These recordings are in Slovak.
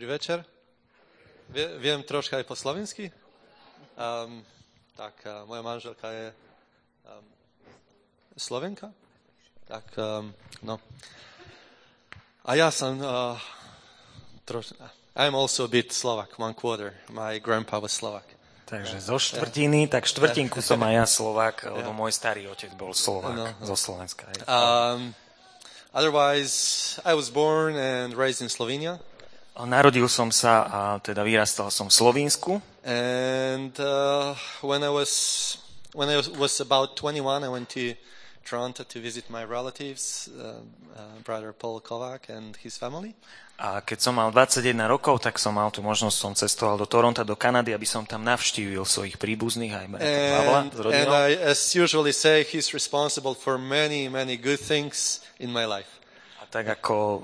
Dobrý večer. Viem troška aj po slovensky. Moja manželka je Slovenka. A ja som I'm also a bit Slovak, 1/4. My grandpa was Slovak. Takže zo štvrtiny, tak štvrtinku som aj ja Slovák, lebo môj starý otec bol Slovák zo Slovenska. Otherwise, I was born and raised in Slovenia. Narodil som sa a teda vyrastal som v Slovinsku. And when I was about 21, I went to Toronto to visit my relatives, brother Paul Kovac and his family. A keď som mal 21 rokov, tak som mal tú možnosť, som cestoval do Toronta, do Kanady, aby som tam navštívil svojich príbuzných aj Pavla s rodinou. And I, as usually say, he's responsible for many, many good things in my life. A tak ako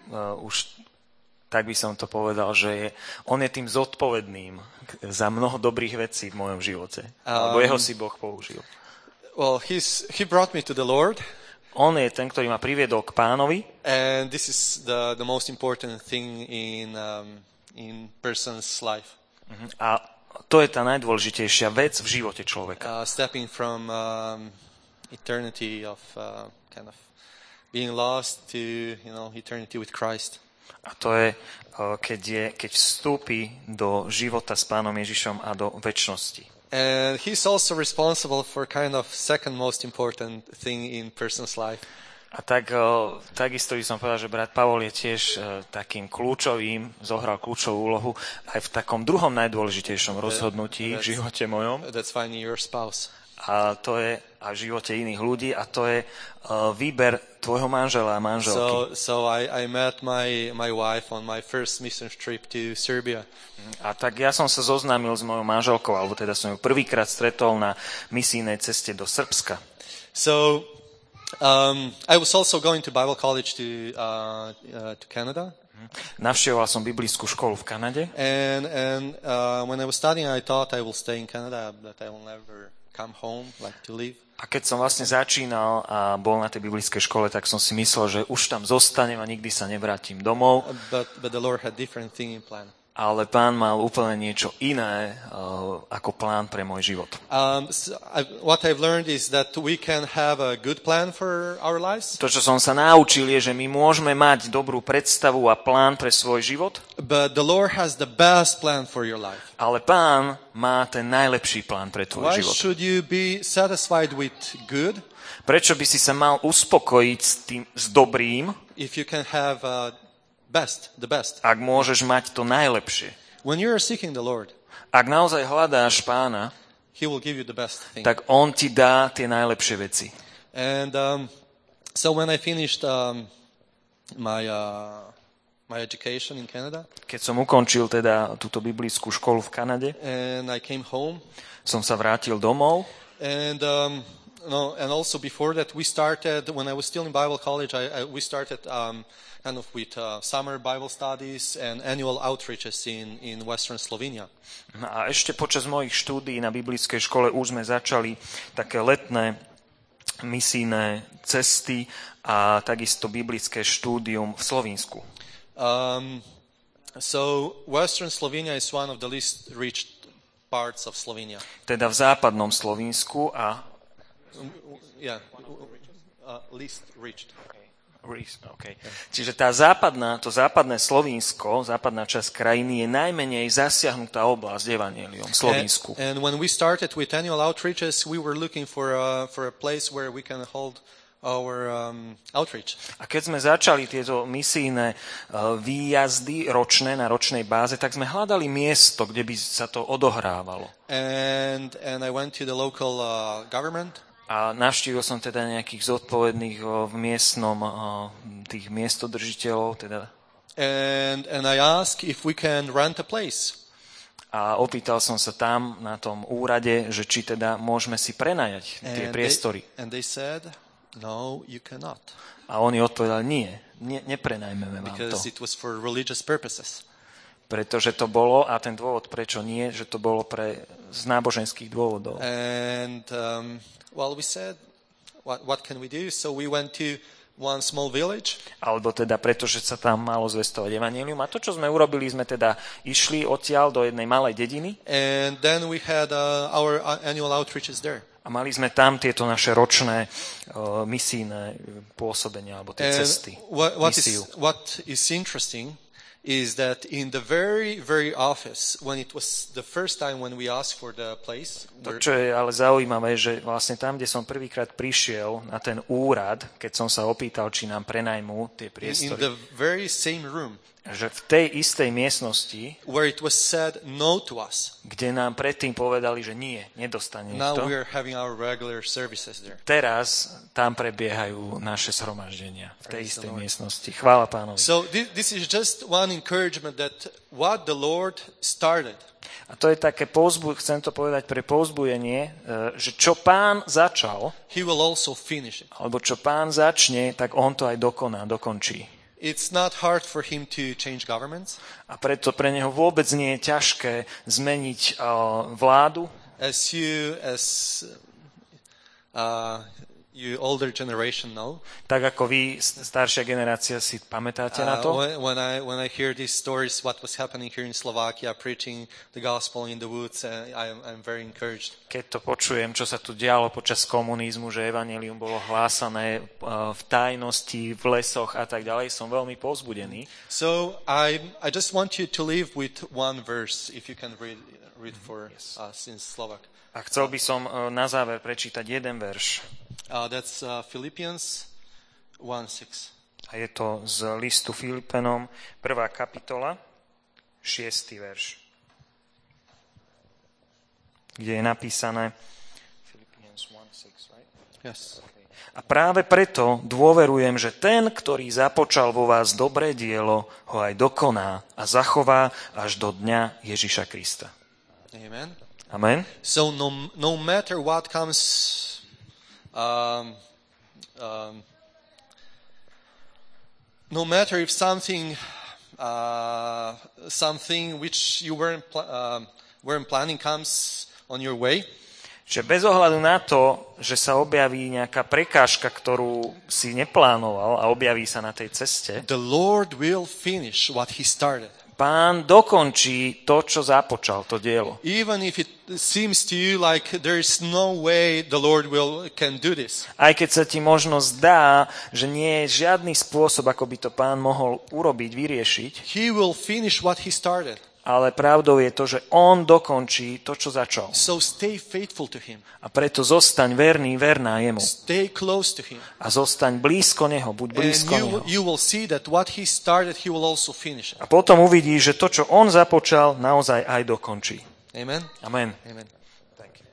tak by som to povedal, že on je tým zodpovedným za mnoho dobrých vecí v mojom živote. Lebo jeho si Boh použil. Well, he brought me to the Lord. On je ten, ktorý ma priviedol k Pánovi. And this is the most important thing in person's life. A to je tá najdôležitejšia vec v živote človeka. Stepping from eternity of kind of being lost to, eternity with Christ. A to je, keď vstúpi do života s Pánom Ježišom a do večnosti. And he's also responsible for kind of second most important thing in person's life. A takisto by som povedal, že brat Pavol je tiež takým zohral kľúčovú úlohu aj v takom druhom najdôležitejšom rozhodnutí v živote mojom. That's finding your spouse. A to je v živote iných ľudí a to je výber tvojho manžela a manželky. So I met my wife on my first mission trip to Serbia. A tak ja som sa zoznámil s mojou manželkou, alebo teda som ju prvýkrát stretol na misijnej ceste do Srbska. So I was also going to Bible college to Canada. Navštevoval som biblickú školu v Kanade. And when I was studying, I thought I will stay in Canada, that I will never come home, like to leave. A keď som vlastne začínal a bol na tej biblickej škole, tak som si myslel, že už tam zostanem a nikdy sa nevrátim domov. But the Lord had different thing in plan. Ale Pán mal úplne niečo iné ako plán pre môj život. What I've learned is that we can have a good plan for our lives. To, čo som sa naučil, je, že my môžeme mať dobrú predstavu a plán pre svoj život. But the Lord has the best plan for your life. Ale Pán má ten najlepší plán pre tvoj život. Why should you be satisfied with good? Prečo by si sa mal uspokojiť s dobrým? If you can have the best. Ak môžeš mať to najlepšie. When you are seeking the Lord, ak naozaj hľadáš Pána, He will give you the best thing. Tak on ti dá tie najlepšie veci. And so when I finished my education in Canada, keď som ukončil teda túto biblickú školu v Kanade, and I came home, som sa vrátil domov. And and also before that we started, when I was still in Bible college, we started kind of with summer Bible studies and annual outreaches in Western Slovenia. A ešte počas mojich štúdií na biblickej škole už sme začali také letné misijné cesty a takisto biblické štúdium v Slovinsku. So Western Slovenia is one of the least reached parts of Slovenia. Teda v západnom Slovinsku a least reached. Okay. Čiže to západné Slovinsko, západná časť krajiny je najmenej zasiahnutá oblasť evanjeliom v Slovinsku. And when we started with annual outreaches, we were looking for a place where we can hold our outreach. A keď sme začali tieto misijné výjazdy ročné na ročnej báze, tak sme hľadali miesto, kde by sa to odohrávalo. And I went to the local government. A navštívil som teda nejakých zodpovedných v miestnom, tých miestodržiteľov. Teda. And I asked if we can rent a place. A opýtal som sa tam na tom úrade, že či teda môžeme si prenajať tie priestory. And they said, no, you cannot. A oni odpovedali, neprenajmeme vám to. Because it was for religious purposes. Pretože to bolo, a ten dôvod prečo nie, že to bolo z náboženských dôvodov. And well, we said, what can we do? So we went to one small village. Alebo teda preto, že sa tam malo zvestovať evanjelium. A to, čo sme urobili, sme teda išli odtiaľ do jednej malej dediny. And then we had our annual outreaches there. A mali sme tam tieto naše ročné misijné pôsobenia, alebo tie cesty. What is interesting is that in the very, very office, when it was the first time when we asked for the place... To, čo je ale zaujímavé, že vlastne tam, kde som prvýkrát prišiel na ten úrad, keď som sa opýtal, či nám prenajmú tie priestory, in the very same room, že v tej istej miestnosti, where it was said no to us, kde nám predtým povedali, že nie, nedostane now to, we are having our regular services there. teraz tam prebiehajú naše zhromaždenia v tej istej miestnosti. Chvála Pánovi. So this is just one encouragement that what the Lord started. A to je také chcem to povedať pre povzbudenie, že čo Pán začal, He will also finish it. alebo čo Pán začne, tak on to aj dokončí. It's not hard for him to change governments. A preto pre neho vôbec nie je ťažké zmeniť vládu. As you older generation know. Tak ako vy, staršia generácia, si pamätáte na to? When I hear these stories, what was happening here in Slovakia, preaching the gospel in the woods, I'm very encouraged. Keď to počujem, čo sa tu dialo počas komunizmu, že evanjelium bolo hlásané v tajnosti, v lesoch a tak ďalej, som veľmi povzbudený. So I just want you to leave with one verse, if you can read for us in Slovak. A chcel by som na záver prečítať jeden verš. That's Philippians 1:6. A je to z listu Filipenom, 1. kapitola, 6. verš. Kde je napísané Philippians 1:6, right? Yes. Okay. A práve preto dôverujem, že ten, ktorý započal vo vás dobré dielo, ho aj dokoná a zachová až do dňa Ježiša Krista. Amen. Amen. So no matter what comes, no matter if something which you weren't planning comes on your way, že bez ohľadu na to, že sa objaví nejaká prekážka, ktorú si neplánoval a objaví sa na tej ceste, the Lord will finish what he started. Pán dokončí to, čo započal, to dielo. Even if it seems to you like there is no way the Lord can do this. Aj keď sa ti možno zdá, že nie je žiadny spôsob, ako by to Pán mohol urobiť, vyriešiť, He will finish what he started. ale pravdou je to, že on dokončí to, čo začal. So stay faithful to him. A preto zostaň verná jemu. Stay close to him. A zostaň blízko neho, buď blízko neho. And you will see that what he started, he will also finish it. A potom uvidíš, že to, čo on započal, naozaj aj dokončí. Amen. Amen. Amen. Thank you.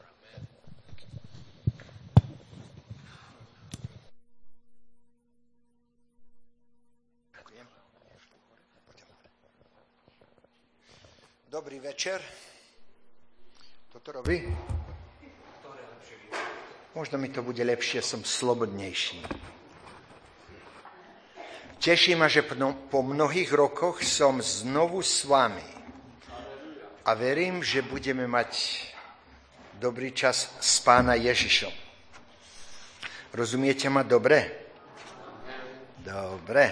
Dobrý večer. Toto robí? Možno mi to bude lepšie, som slobodnejší. Teší ma, že po mnohých rokoch som znovu s vami. A verím, že budeme mať dobrý čas s Pána Ježišom. Rozumiete ma dobre? Dobre.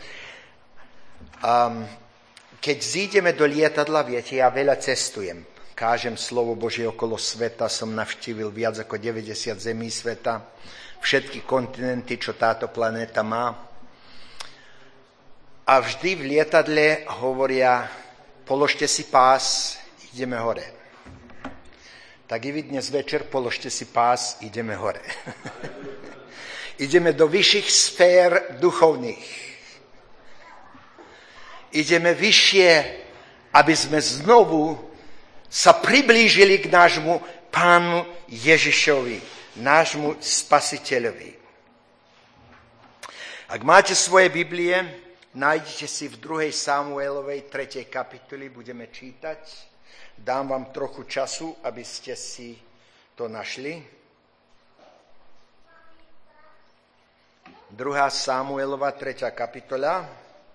Keď zídeme do lietadla, viete, ja veľa cestujem. Kážem slovo Božie okolo sveta, som navštívil viac ako 90 zemí sveta, všetky kontinenty, čo táto planéta má. A vždy v lietadle hovoria, položte si pás, ideme hore. Tak i vy dnes večer položte si pás, ideme hore. Ideme do vyšších sfér duchovných. Ideme vyššie, aby sme znovu sa priblížili k nášmu Pánu Ježišovi, nášmu Spasiteľovi. Ak máte svoje Biblie, nájdete si v 2. Samuelovej 3. kapitoli, budeme čítať. Dám vám trochu času, aby ste si to našli. 2. Samuelova 3. kapitola.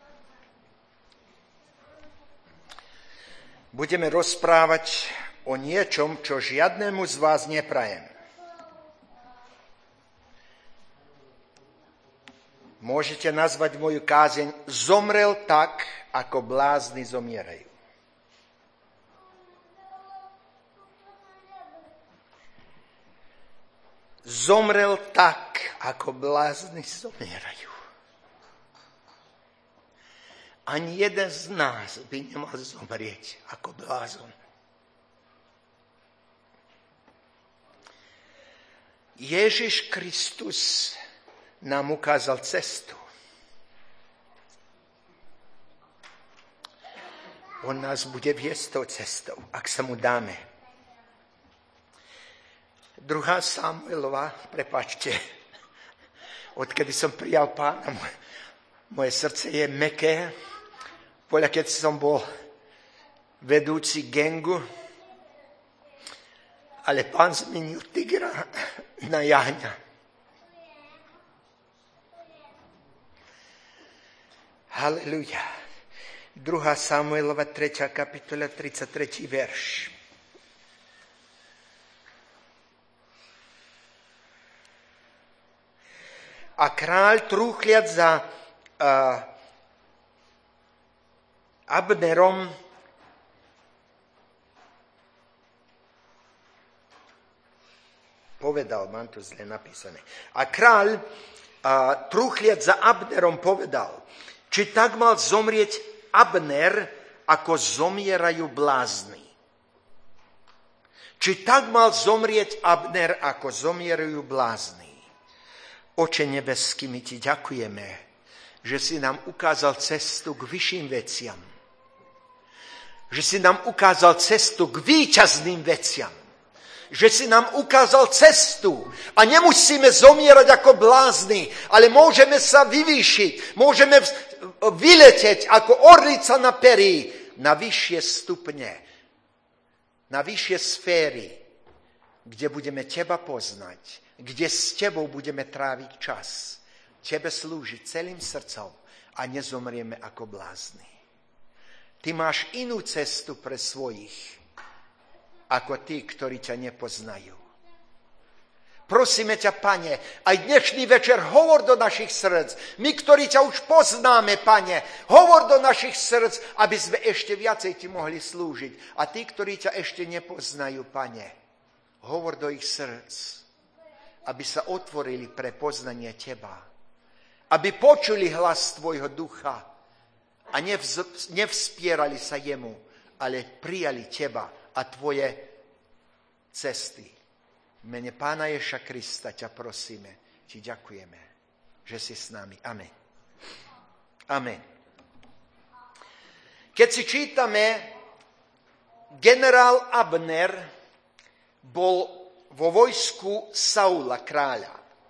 Budeme rozprávať o niečom, čo žiadnemu z vás neprajem. Môžete nazvať moju kázeň Zomrel tak, ako blázni zomierajú. Zomrel tak, ako blázni zomierajú. Ani jeden z nás by nemal zomrieť ako blázon. Ježiš Kristus nám ukázal cestu. On nás bude viesť tou cestou, ak sa mu dáme. 2. Samuelova, prepáčte, odkedy som prijal Pána, moje srdce je mäkké. Poľa, keď som bol vedúci gangu, ale Pán zmenil tigra na jahňa. Halelujá. 2. Samuelova, 3. kapitola, 33. verš. A kráľ trúchliac za Abnerom povedal, mám to zle napísané. A kráľ trúchliac za Abnerom povedal, či tak mal zomrieť Abner, ako zomierajú blázni. Či tak mal zomrieť Abner, ako zomierajú blázni. Oče nebeský, my ti ďakujeme, že si nám ukázal cestu k vyšším veciam. Že si nám ukázal cestu k víťazným veciam. Že si nám ukázal cestu a nemusíme zomierať ako blázni, ale môžeme sa vyvýšiť, môžeme vyleteť ako orlica na perí na vyššie stupne, na vyššie sféry, kde budeme teba poznať, kde s tebou budeme tráviť čas, tebe slúžiť celým srdcom a nezomrieme ako blázni. Ty máš inú cestu pre svojich, ako tí, ktorí ťa nepoznajú. Prosíme ťa, Pane, aj dnešný večer hovor do našich srdc. My, ktorí ťa už poznáme, Pane, hovor do našich srdc, aby sme ešte viacej ti mohli slúžiť. A tí, ktorí ťa ešte nepoznajú, Pane, hovor do ich srdc, aby sa otvorili pre poznanie teba. Aby počuli hlas tvojho ducha a nevzpierali sa jemu, ale prijali teba a tvoje cesty. V mene Pána Ježiša Krista ťa prosíme, ti ďakujeme, že si s nami. Amen. Amen. Keď si čítame, generál Abner bol vo vojsku Saula kráľa.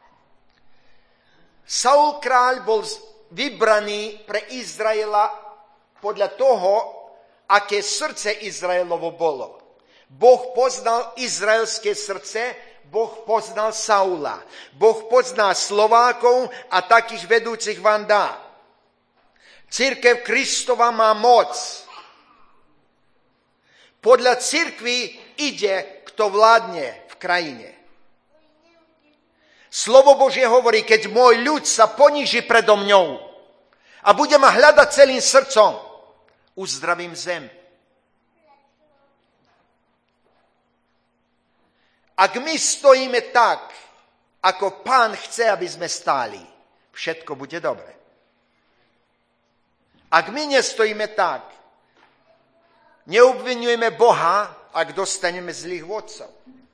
Saul kráľ bol vybraný pre Izraela podľa toho, aké srdce Izraelovo bolo. Boh poznal izraelské srdce, Boh poznal Saula. Boh pozná Slovákov a takých vedúcich vám dá. Cirkev Kristova má moc. Podľa cirkvi ide, kto vládne v krajine. Slovo Božie hovorí, keď môj ľud sa poníži predo mňou a bude ma hľadať celým srdcom, uzdravím zem. Ak my stojíme tak, ako Pán chce, aby sme stáli, všetko bude dobre. Ak my nestojíme tak, neobvinujeme Boha, ak dostaneme zlých vodcov.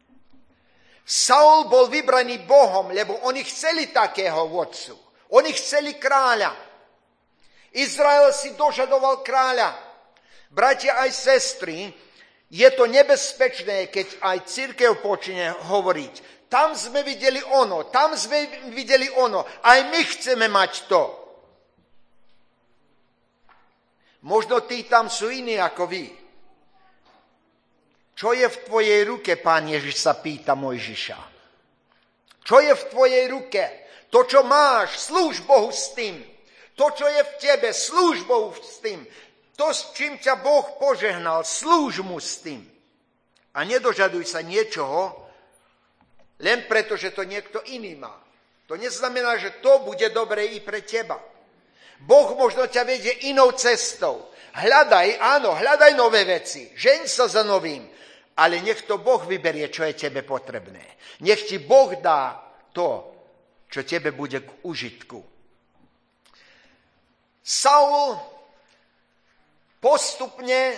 Saul bol vybraný Bohom, lebo oni chceli takého vodcu. Oni chceli kráľa. Izrael si dožadoval kráľa. Bratia aj sestry, je to nebezpečné, keď aj cirkev počne hovoriť. Tam sme videli ono, tam sme videli ono. Aj my chceme mať to. Možno tí tam sú iní ako vy. Čo je v tvojej ruke, Pán Ježiš sa pýta Mojžiša. Čo je v tvojej ruke? To, čo máš, slúž Bohu s tým. To, čo je v tebe, slúž Bohu s tým. To, s čím ťa Boh požehnal, slúž mu s tým. A nedožaduj sa niečoho, len preto, že to niekto iný má. To neznamená, že to bude dobre i pre teba. Boh možno ťa vedie inou cestou. Hľadaj nové veci. Žeň sa za novým. Ale nech to Boh vyberie, čo je tebe potrebné. Nech ti Boh dá to, čo tebe bude k užitku. Saul postupne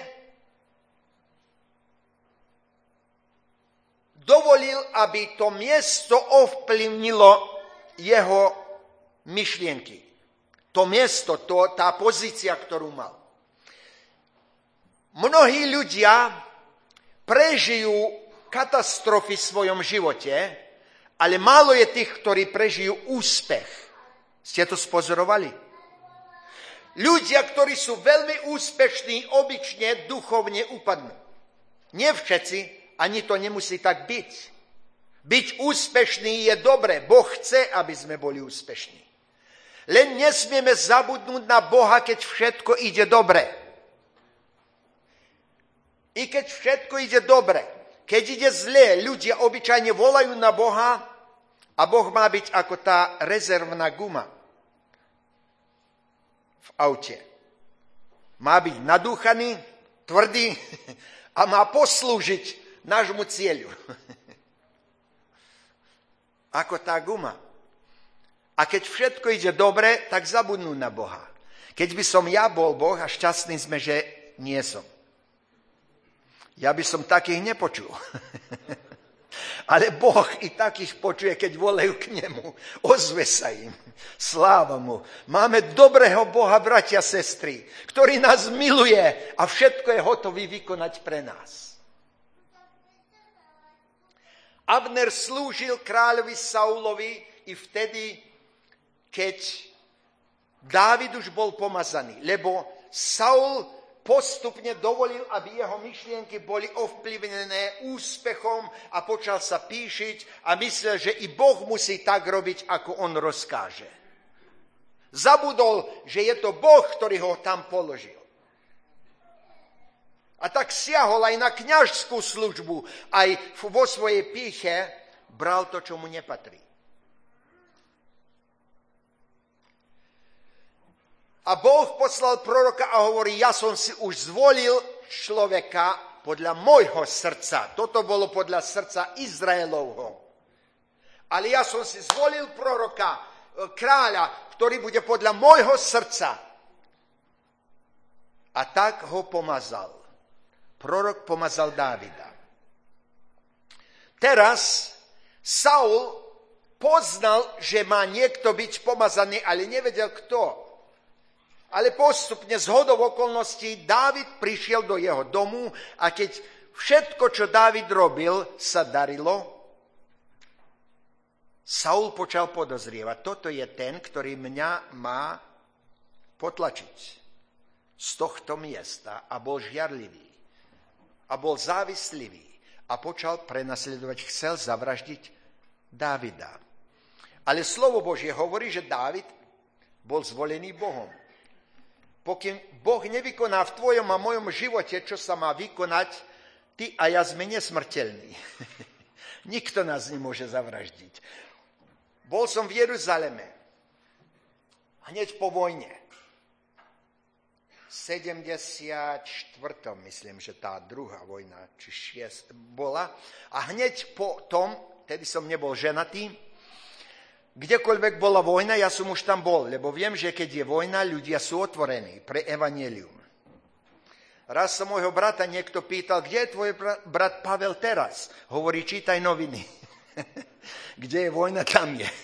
dovolil, aby to miesto ovplyvnilo jeho myšlienky. To miesto, tá pozícia, ktorú mal. Mnohí ľudia prežijú katastrofy v svojom živote, ale málo je tých, ktorí prežijú úspech. Ste to spozorovali? Ľudia, ktorí sú veľmi úspešní, obyčne duchovne upadnú. Nie všetci, ani to nemusí tak byť. Byť úspešný je dobre. Boh chce, aby sme boli úspešní. Len nesmieme zabudnúť na Boha, keď všetko ide dobre. I keď všetko ide dobre, keď ide zle, ľudia obyčajne volajú na Boha a Boh má byť ako tá rezervná guma v aute. Má byť nadúchaný, tvrdý a má poslúžiť nášmu cieľu. Ako tá guma. A keď všetko ide dobre, tak zabudnú na Boha. Keď by som ja bol Boh a šťastný sme, že nie som. Ja by som takých nepočul. Ale Boh i takých počuje, keď volajú k nemu. Ozve sa im. Sláva mu. Máme dobrého Boha, bratia, sestry, ktorý nás miluje a všetko je hotový vykonať pre nás. Abner slúžil kráľovi Saulovi i vtedy, keď Dávid už bol pomazaný, lebo Saul postupne dovolil, aby jeho myšlienky boli ovplyvnené úspechom a počal sa píšiť a myslel, že i Boh musí tak robiť, ako on rozkáže. Zabudol, že je to Boh, ktorý ho tam položil. A tak siahol aj na kňažskú službu, aj vo svojej pýche bral to, čo mu nepatrí. A Boh poslal proroka a hovorí, ja som si už zvolil človeka podľa môjho srdca. Toto bolo podľa srdca Izraelovho. Ale ja som si zvolil proroka, kráľa, ktorý bude podľa môjho srdca. A tak ho pomazal. Prorok pomazal Dávida. Teraz Saul poznal, že má niekto byť pomazaný, ale nevedel kto. Ale postupne z hodou okolností Dávid prišiel do jeho domu a keď všetko, čo Dávid robil, sa darilo, Saul počal podozrievať. Toto je ten, ktorý mňa má potlačiť z tohto miesta a bol žiarlivý. A bol závislivý a počal prenasledovať, chcel zavraždiť Dávida. Ale slovo Božie hovorí, že Dávid bol zvolený Bohom. Pokým Boh nevykoná v tvojom a mojom živote, čo sa má vykonať, ty a ja sme nesmrteľní. Nikto nás nemôže zavraždiť. Bol som v Jeruzaleme, hneď po vojne. 74. myslím, že tá druhá vojna, či 6. bola. A hneď po tom, tedy som nebol ženatý, kdekoľvek bola vojna, ja som už tam bol, lebo viem, že keď je vojna, ľudia sú otvorení pre evanjelium. Raz sa môjho brata niekto pýtal, kde je tvoj brat Pavel teraz? Hovorí, čítaj noviny. Kde je vojna, tam je.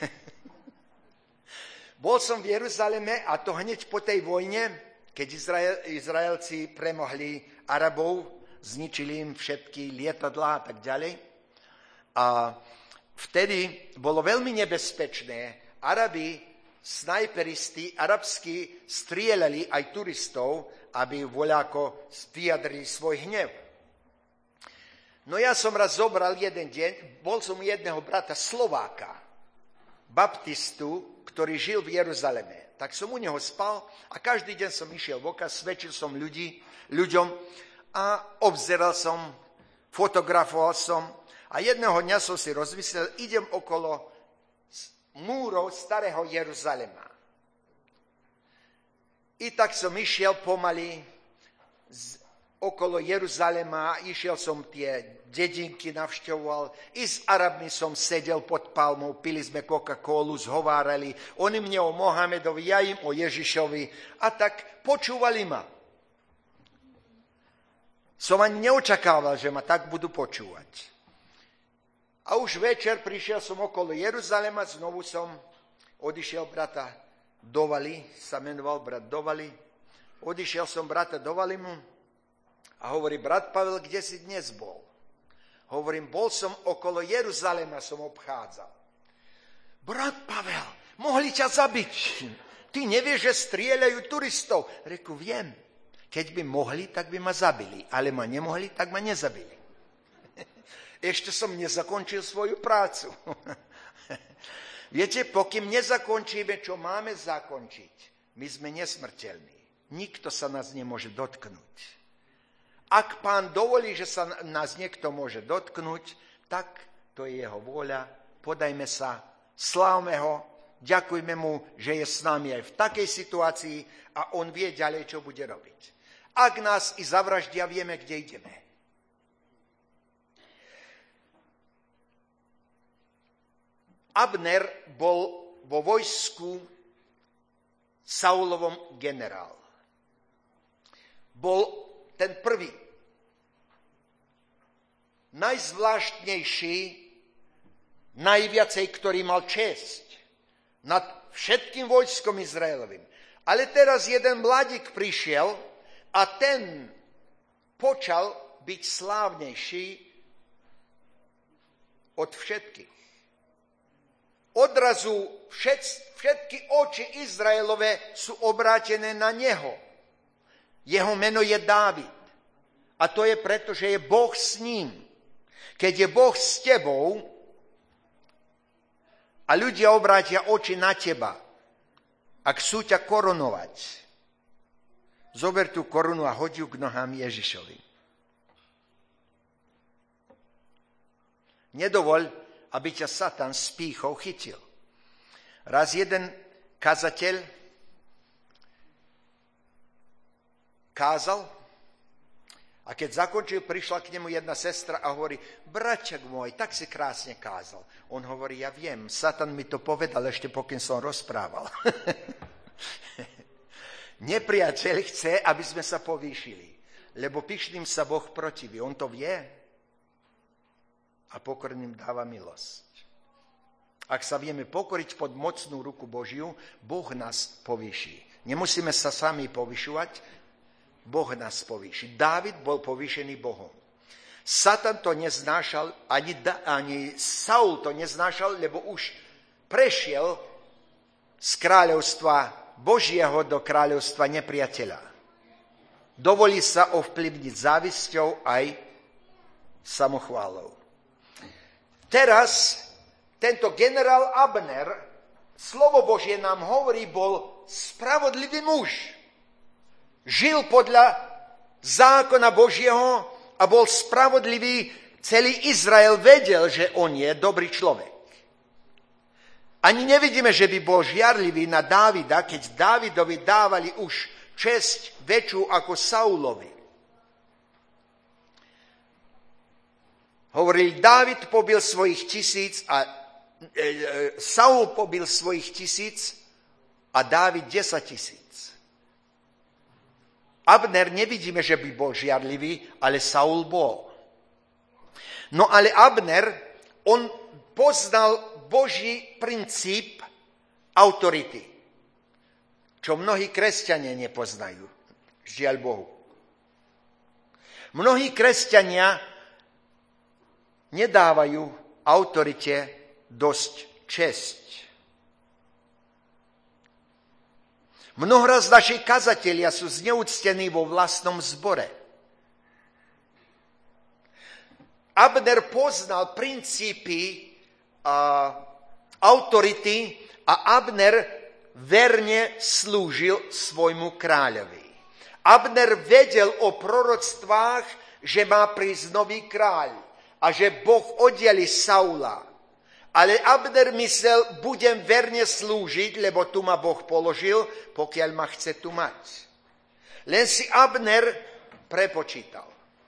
Bol som v Jeruzaleme a to hneď po tej vojne, keď Izraelci premohli Arabov, zničili im všetky lietadlá a tak ďalej. A vtedy bolo veľmi nebezpečné. Arabi, snajperisti, arabskí strieľali aj turistov, aby voľako vyjadrili svoj hnev. No ja som raz zobral jeden deň, bol som jedného brata Slováka, baptistu, ktorý žil v Jeruzaleme. Tak som u neho spal a každý deň som išiel voka, svedčil som ľuďom a obzeral som, fotografoval som a jedného dňa som si rozmyslel, idem okolo múrov starého Jeruzalema. I tak som išiel pomaly okolo Jeruzalema, išiel som tie dedinky, navštevoval, i s Arabmi som sedel pod palmou, pili sme Coca-Colu, zhovárali, oni mne o Mohamedovi, ja im o Ježišovi, a tak počúvali ma. Som ani neočakával, že ma tak budú počúvať. A už večer prišiel som okolo Jeruzalema, znovu som odišiel brata Dovali, sa menoval brat Dovali, odišiel som brata Dovalimu a hovorí, brat Pavel, kde si dnes bol? Hovorím, bol som okolo Jeruzalema, som obchádzal. Brat Pavel, mohli ťa zabiť. Ty nevieš, že strieľajú turistov. Reku, viem. Keď by mohli, tak by ma zabili. Ale ma nemohli, tak ma nezabili. Ešte som nezakončil svoju prácu. Viete, pokým nezakončíme, čo máme zakončiť, my sme nesmrteľní. Nikto sa nás nemôže dotknúť. Ak Pán dovolí, že sa nás niekto môže dotknúť, tak to je jeho vôľa. Podajme sa, slávme ho, ďakujme mu, že je s nami aj v takej situácii a on vie ďalej, čo bude robiť. Ak nás i zavraždia, vieme, kde ideme. Abner bol vo vojsku Saulovom generál. Bol ten prvý, najzvláštnejší, najviacej, ktorý mal česť nad všetkým vojskom Izraelovým. Ale teraz jeden mladík prišiel a ten počal byť slávnejší od všetkých. Odrazu všetky oči Izraelove sú obrátené na neho. Jeho meno je Dávid. A to je preto, že je Boh s ním. Keď je Boh s tebou a ľudia obrátia oči na teba, ak chcú ťa korunovať, zober tú korunu a hoď ju k nohám Ježišovi. Nedovoľ, aby ťa Satan s pýchou chytil. Raz jeden kazateľ kázal a keď zakončil, prišla k nemu jedna sestra a hovorí, braťak môj, tak si krásne kázal. On hovorí, ja viem, Satan mi to povedal ešte pokým som rozprával. Nepriateľ chce, aby sme sa povýšili, lebo pyšným sa Boh protiví. On to vie a pokorným dáva milosť. Ak sa vieme pokoriť pod mocnú ruku Božiu, Boh nás povýši. Nemusíme sa sami povyšovať, Boh nás povýši. Dávid bol povýšený Bohom. Satan to neznášal, ani Saul to neznášal, lebo už prešiel z kráľovstva Božieho do kráľovstva nepriateľa. Dovolí sa ovplyvniť závisťou aj samochválou. Teraz tento generál Abner, slovo Božie nám hovorí, bol spravodlivý muž. Žil podľa zákona Božieho a bol spravodlivý. Celý Izrael vedel, že on je dobrý človek. Ani nevidíme, že by bol žiarlivý na Dávida, keď Dávidovi dávali už česť väčšiu ako Saulovi. Hovorili, Dávid pobil svojich 1000 a Saul pobil svojich 1000 a Dávid 10 000. Abner nevidíme, že by bol žiarlivý, ale Saul bol. No ale Abner, on poznal Boží princíp autority, čo mnohí kresťania nepoznajú. Žiaľ Bohu. Mnohí kresťania nedávajú autorite dosť česť. Mnohoraz naši kazatelia sú zneúctení vo vlastnom zbore. Abner poznal princípy autority a Abner verne slúžil svojmu kráľovi. Abner vedel o proroctvách, že má prísť nový kráľ a že Boh oddelí Saula Ale Abner myslel, budem verne slúžiť, lebo tu ma Boh položil, pokiaľ ma chce tu mať. Len si Abner prepočítal.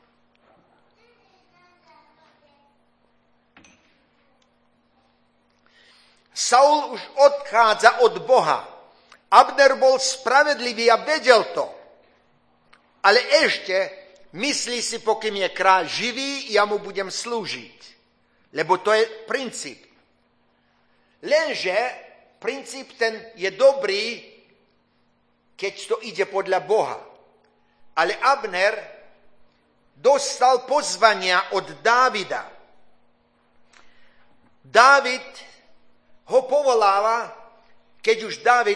Saul už odchádza od Boha. Abner bol spravedlivý a vedel to. Ale ešte myslí si, pokým je kráľ živý, ja mu budem slúžiť. Lebo to je princíp. Lenže princíp ten je dobrý, keď to ide podľa Boha. Ale Abner dostal pozvania od Dávida. Dávid ho povoláva, keď už Dávid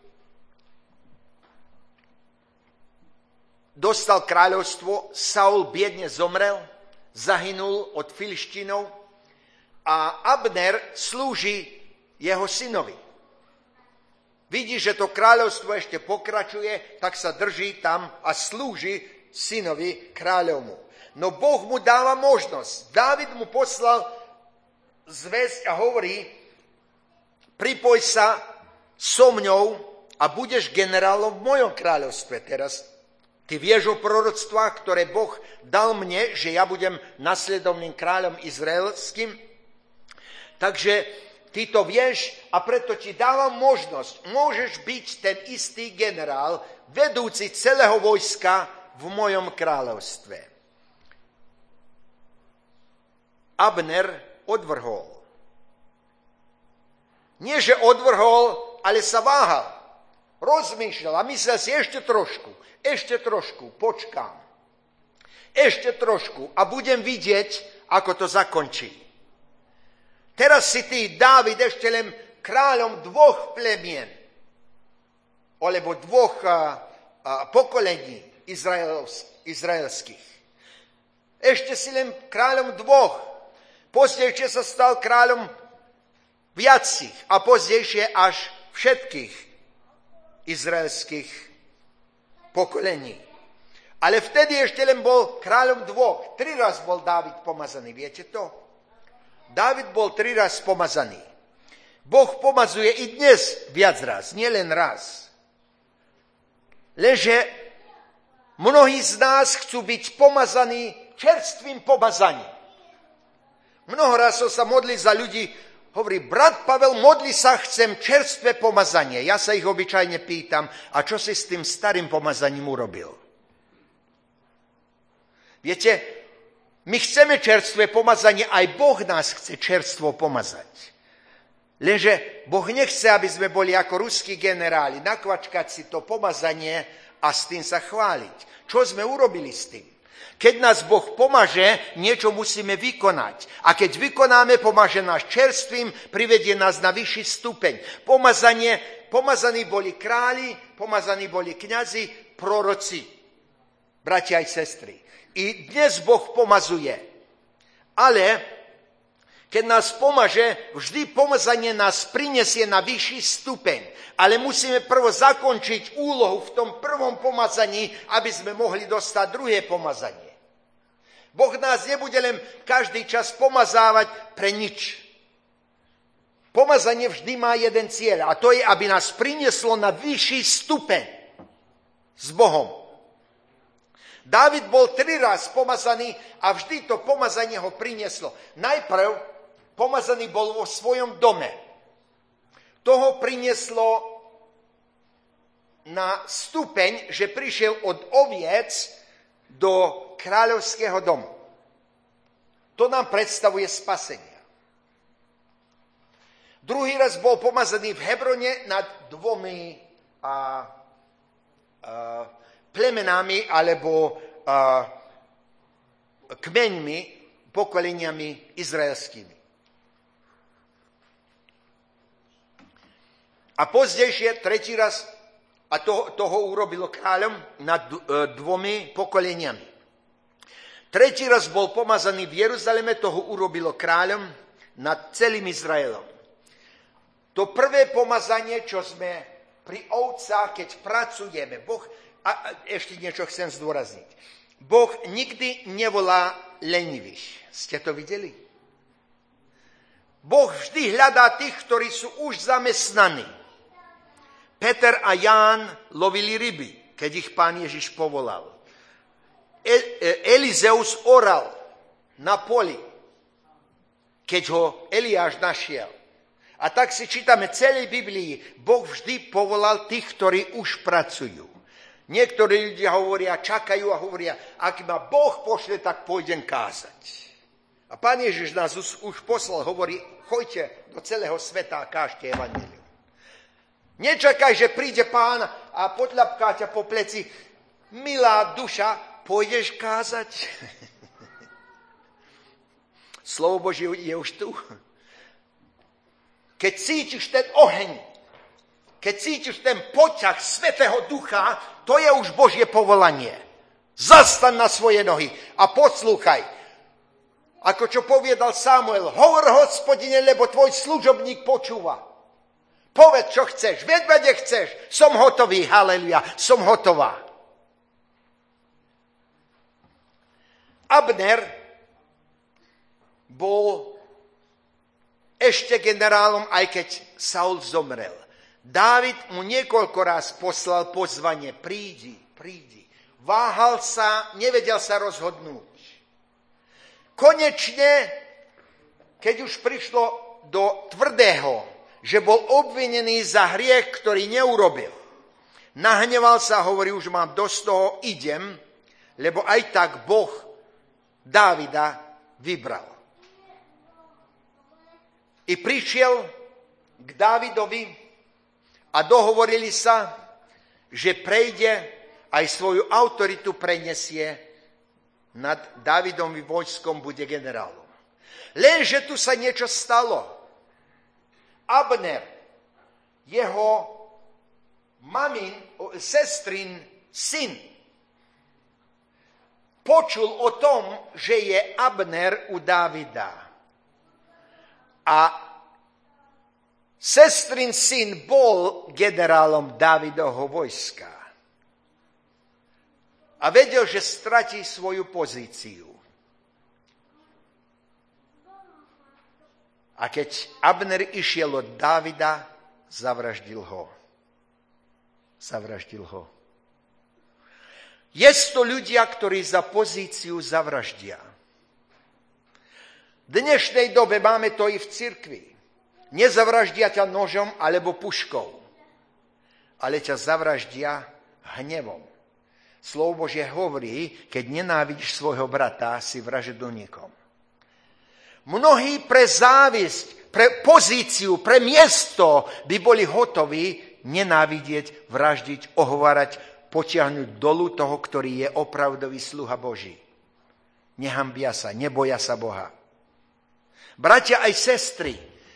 dostal kráľovstvo, Saul biedne zomrel, zahynul od Filištínov a Abner slúži jeho synovi. Vidí, že to kráľovstvo ešte pokračuje, tak sa drží tam a slúži synovi kráľovmu. No Boh mu dáva možnosť. Dávid mu poslal zvesť a hovorí, pripoj sa so mňou a budeš generálom v mojom kráľovstve. Teraz ty vieš o proroctvách, ktoré Boh dal mne, že ja budem nasledovným kráľom izraelským. Takže ty to vieš a preto ti dávam možnosť. Môžeš byť ten istý generál, vedúci celého vojska v mojom kráľovstve. Abner odvrhol. Nie, že odvrhol, ale sa váhal. Rozmýšľal a myslel si ešte trošku, počkám. Ešte trošku a budem vidieť, ako to zakončí. Teraz si ty, Dávid, ešte len kráľom 2 plemien, alebo 2 pokolení izraelských. Ešte si len kráľom 2. Pozdejšie sa stal kráľom viacich a pozdejšie až všetkých izraelských pokolení. Ale vtedy ešte len bol kráľom 2. 3 raz bol Dávid pomazaný, viete to? Dávid bol 3 raz pomazaný. Boh pomazuje i dnes viac raz, nie len raz. Lenže mnohí z nás chcú byť pomazaní čerstvým pomazaním. Mnoho raz som sa modlil za ľudí, hovorí, brat Pavel, modli sa, chcem čerstvé pomazanie. Ja sa ich obyčajne pýtam, a čo si s tým starým pomazaním urobil? Viete, my chceme čerstvé pomazanie, aj Boh nás chce čerstvo pomazať. Lenže Boh nechce, aby sme boli ako ruskí generáli, nakvačkať si to pomazanie a s tým sa chváliť. Čo sme urobili s tým? Keď nás Boh pomaže, niečo musíme vykonať. A keď vykonáme, pomaže nás čerstvým, privedie nás na vyšší stupeň. Pomazaní boli králi, pomazaní boli kňazi, proroci, bratia aj sestry. I dnes Boh pomazuje. Ale keď nás pomaže, vždy pomazanie nás prinesie na vyšší stupeň. Ale musíme prvo zakončiť úlohu v tom prvom pomazaní, aby sme mohli dostať druhé pomazanie. Boh nás nebude len každý čas pomazávať pre nič. Pomazanie vždy má jeden cieľ a to je, aby nás prinieslo na vyšší stupeň s Bohom. Dávid bol 3 raz pomazaný a vždy to pomazanie ho prinieslo. Najprv pomazaný bol vo svojom dome. To ho prinieslo na stupeň, že prišiel od oviec do kráľovského domu. To nám predstavuje spasenie. Druhý raz bol pomazaný v Hebrone nad 2 plemenami alebo kmeňmi, pokoleniami izraelskými. A pozdejšie, 3. raz, a toho urobilo kráľom nad 2 pokoleniami. 3. raz bol pomazaný v Jeruzaleme, toho urobilo kráľom nad celým Izraelom. To prvé pomazanie, čo sme pri ovcách, keď pracujeme, Boh, a ešte niečo chcem zdôrazniť, Boh nikdy nevolá lenivých. Ste to videli? Boh vždy hľadá tých, ktorí sú už zamestnaní. Peter a Ján lovili ryby, keď ich Pán Ježiš povolal. Elizeus oral na poli, keď ho Eliáš našiel. A tak si čítame celej Biblii. Boh vždy povolal tých, ktorí už pracujú. Niektorí ľudia hovoria, čakajú a hovoria, ak ma Boh pošle, tak pôjdem kázať. A Pán Ježiš nás už poslal, hovorí, choďte do celého sveta a kážte evanjelium. Nečakaj, že príde Pán a potľapká ťa po pleci. Milá duša, pôjdeš kázať? Slovo Božie je už tu. Keď cítiš ten oheň, keď cítiš ten poťah Svätého Ducha, to je už Božie povolanie. Zastaň na svoje nohy a poslúchaj. Ako čo povedal Samuel, hovor Hospodine, lebo tvoj služobník počúva. Povedz, čo chceš, veď, kde chceš. Som hotový, haleluja, som hotová. Abner bol ešte generálom, aj keď Saul zomrel. Dávid mu niekoľko raz poslal pozvanie, prídi. Váhal sa, nevedel sa rozhodnúť. Konečne, keď už prišlo do tvrdého, že bol obvinený za hriech, ktorý neurobil. Nahneval sa, hovorí, už mám dosť toho, idem, lebo aj tak Boh Dávida vybral. I prišiel k Dávidovi a dohovorili sa, že prejde aj svoju autoritu prenesie nad Dávidovým vojskom, bude generálom. Lenže tu sa niečo stalo. Abner, jeho sestrin syn, počul o tom, že je Abner u Dávida. A sestrin syn bol generálom Dávidovho vojska. A vedel, že stratí svoju pozíciu. A keď Abner išiel od Dávida, zavraždil ho. Je to ľudia, ktorí za pozíciu zavraždia. V dnešnej dobe máme to i v cirkvi. Nezavraždia ťa nožom alebo puškou, ale ťa zavraždia hnevom. Slovo Božie hovorí, keď nenávidíš svojho brata, si vražedníkom. Mnohí pre závisť, pre pozíciu, pre miesto by boli hotoví nenávidieť, vraždiť, ohovárať, potiahnuť dolu toho, ktorý je opravdový sluha Boží. Nehambia sa, neboja sa Boha. Bratia aj sestry,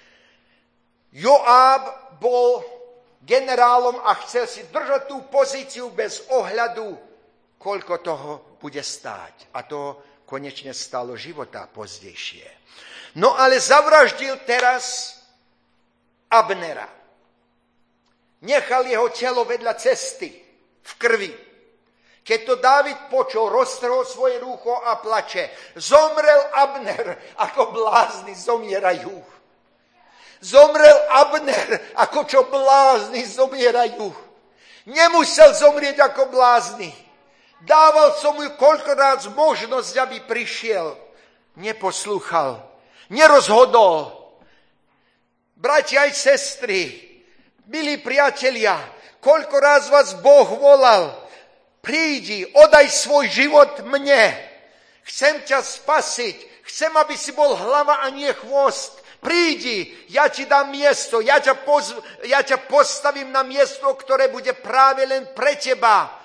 Joáb bol generálom a chcel si držať tú pozíciu bez ohľadu, koľko toho bude stáť. A to konečne stalo života pozdejšie. No ale zavraždil teraz Abnera. Nechal jeho telo vedľa cesty v krvi. Keď to Dávid počul, roztrhol svoje rúcho a plače. Zomrel Abner, ako blázni zomierajú. Zomrel Abner, ako čo blázni zomierajú. Nemusel zomrieť ako blázni. Dával som mu koľkokrát možnosť, aby prišiel. Neposlúchal. Nerozhodol. Bratia aj sestry, milí priatelia, koľko raz vás Boh volal, prídi, odaj svoj život mne. Chcem ťa spasiť. Chcem, aby si bol hlava a nie chvost. Prídi, ja ti dám miesto, ja ťa postavím na miesto, ktoré bude práve len pre teba.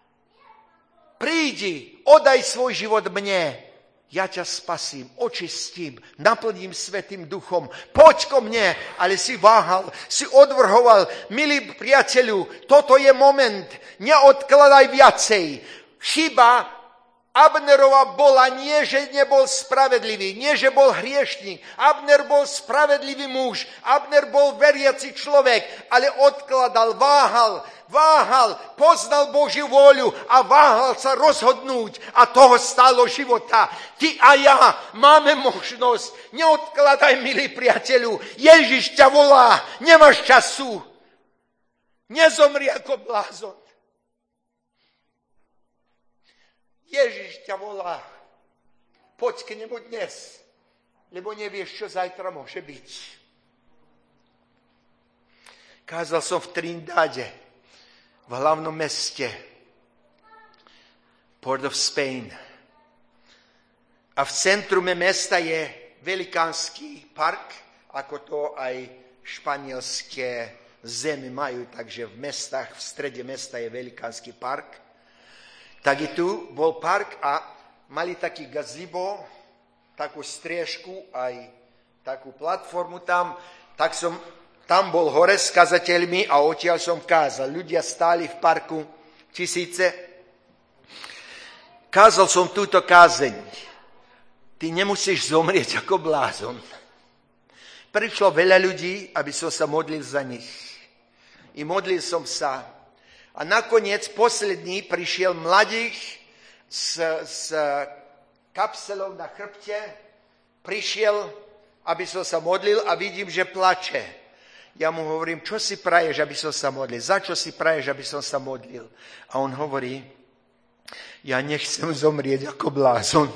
Prídi, odaj svoj život mne. Ja ťa spasím, očistím, naplním Svätým Duchom. Poď ko mne, ale si váhal, si odvrhoval. Milý priateľu, toto je moment, neodkladaj viacej. Chyba Abnerova bola nie, že nebol spravedlivý, nie, že bol hriešnik. Abner bol spravedlivý muž, Abner bol veriaci človek, ale odkladal, váhal, poznal Božiu vôľu a váhal sa rozhodnúť a toho stálo života. Ty a ja máme možnosť. Neodkladaj, milý priateľu. Ježiš ťa volá, nemáš času. Nezomri ako blázon. Ježiš ťa volá. Poď k nemu dnes, lebo nevieš, čo zajtra môže byť. Kázal som v Trindáde, v hlavnom meste, Port of Spain. A v centrume mesta je velikánsky park, ako to aj španielské zemi majú, takže v mestách, v strede mesta je velikánsky park. Tak i tu bol park a mali taký gazebo, takú striežku, aj takú platformu tam. Tak som tam bol hore s kazateľmi a odtiaľ som kázal. Ľudia stáli v parku, tisíce. Kázal som túto kázeň. Ty nemusíš zomrieť ako blázon. Prišlo veľa ľudí, aby som sa modlil za nich. I modlil som sa. A nakoniec posledný prišiel mladík s kapselou na chrbte. Prišiel, aby som sa modlil a vidím, že plače. Ja mu hovorím, čo si praješ, aby som sa modlil? Za čo si praješ, aby som sa modlil? A on hovorí, ja nechcem zomrieť ako blázon.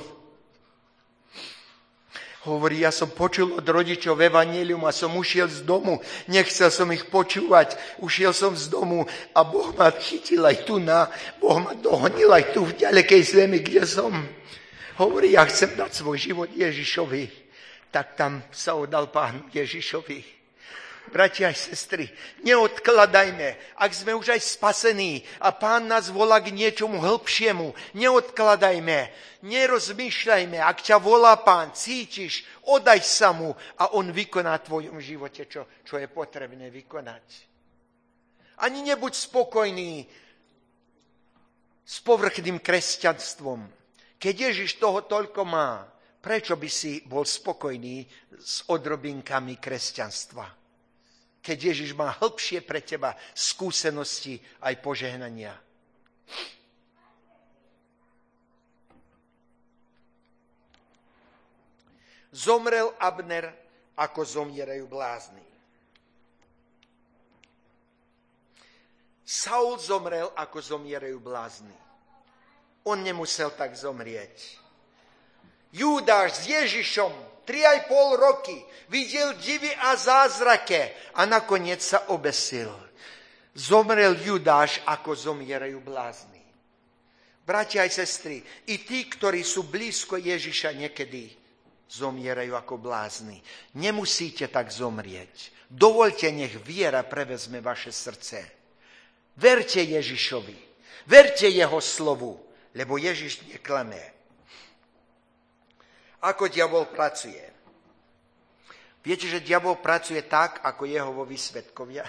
Hovorí, ja som počul od rodičov evanjelium a som ušiel z domu. Nechcel som ich počúvať. Ušiel som z domu a Boh ma chytil aj tu Boh ma dohonil aj tu v ďalekej zemi, kde som. Hovorí, ja chcem dať svoj život Ježišovi. Tak tam sa oddal Pánu Ježišovi. Bratia a sestry, neodkladajme. Ak sme už aj spasení a Pán nás volá k niečomu hĺbšiemu, neodkladajme, nerozmýšľajme. Ak ťa volá Pán, cítiš, oddaj sa mu a on vykoná v tvojom živote, čo je potrebné vykonať. Ani nebuď spokojný s povrchným kresťanstvom. Keď Ježiš toho toľko má, prečo by si bol spokojný s odrobinkami kresťanstva? Keď Ježiš má hĺbšie pre teba skúsenosti aj požehnania. Zomrel Abner, ako zomierajú blázni. Saul zomrel, ako zomierajú blázni. On nemusel tak zomrieť. Júdáš s Ježišom 3,5 roky videl divy a zázrake a nakoniec sa obesil. Zomrel Judáš, ako zomierajú blázni. Bratia aj sestry, i tí, ktorí sú blízko Ježiša, niekedy zomierajú ako blázni. Nemusíte tak zomrieť. Dovoľte, nech viera prevezme vaše srdce. Verte Ježišovi. Verte jeho slovu, lebo Ježiš neklame. Ako diabol pracuje? Viete, že diabol pracuje tak, ako Jehovovi svedkovia?